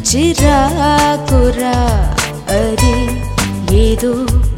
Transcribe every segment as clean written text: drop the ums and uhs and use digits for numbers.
చిరాకురా అరే ఏదో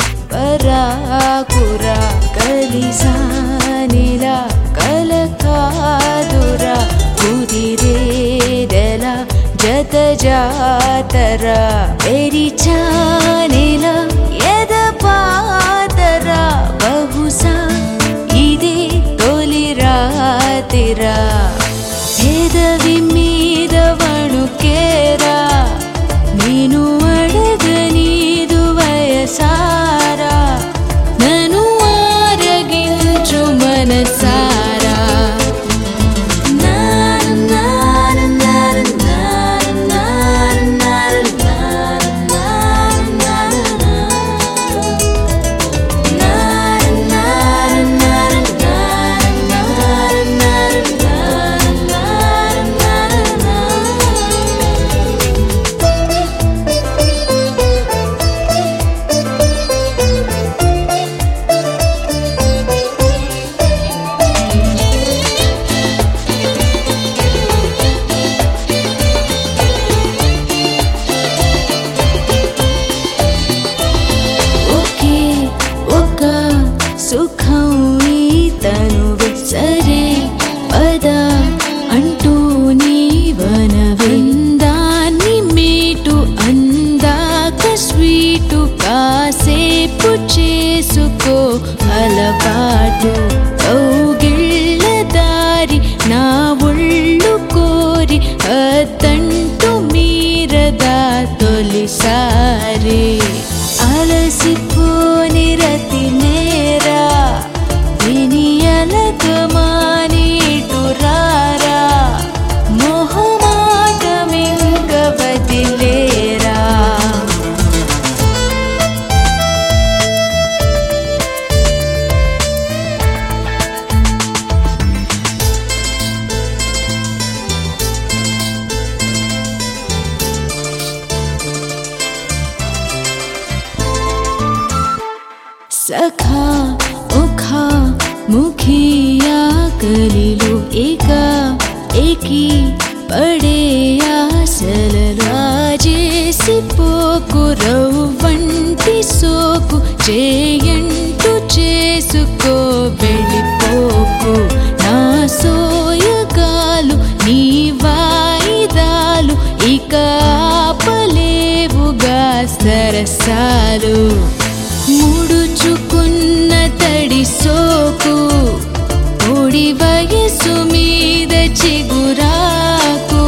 పరాకురా కలిసానిలా కలకాదురా కుదిరేదెలా జత జాతరా ఎరిచానిలా ఎద పాతరా బహుశా ఇదే తొలి రాతిరా పెదవి మీద వణుకేరా నేను అడగనీదు వయసారా నన్ను ఆరగించు మనసారా సుఖం తను సరే పద అంటూ నీవన విందాన్ని మీటు అందాక స్వీటు కాసేపు చేసుకో అలవాటు కౌగిళ్ళ దారి నా ఒళ్ళు కోరి అతంటూ మీరదా తొలిసారి అలసిపోని రతి నేరా వినియలకమానీటురారా మొహమాటమింక వదిలేరా సఖా ముఖా ముఖియా కలిలో ఏకీ పడే ఆశలరాజేసి పోకు రవ్వంటి సోకు చేయంటూ చేసుకో వెళ్ళిపోకు నా సోయగాలు నీ వాయిదాలు ఇక ఆపలేవుగా సరసాలు ముడుచుకున్న తడి సోకు పొడి వయసు మీద చిగురాకు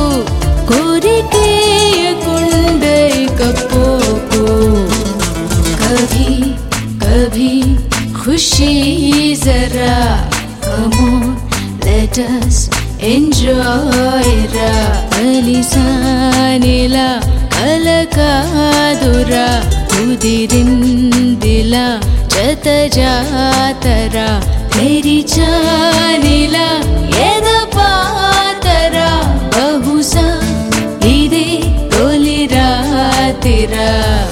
కోరికేయకుండైకపోకు కభీ కభీ ఖుషీ జరా come on let us enjoy రా కలిసానిలా కలకాదురా కుదిరిందిలా జత జాతరా తెరిచానిలా ఎద పాతరా బహుశా ఇదే తొలి రాతిరా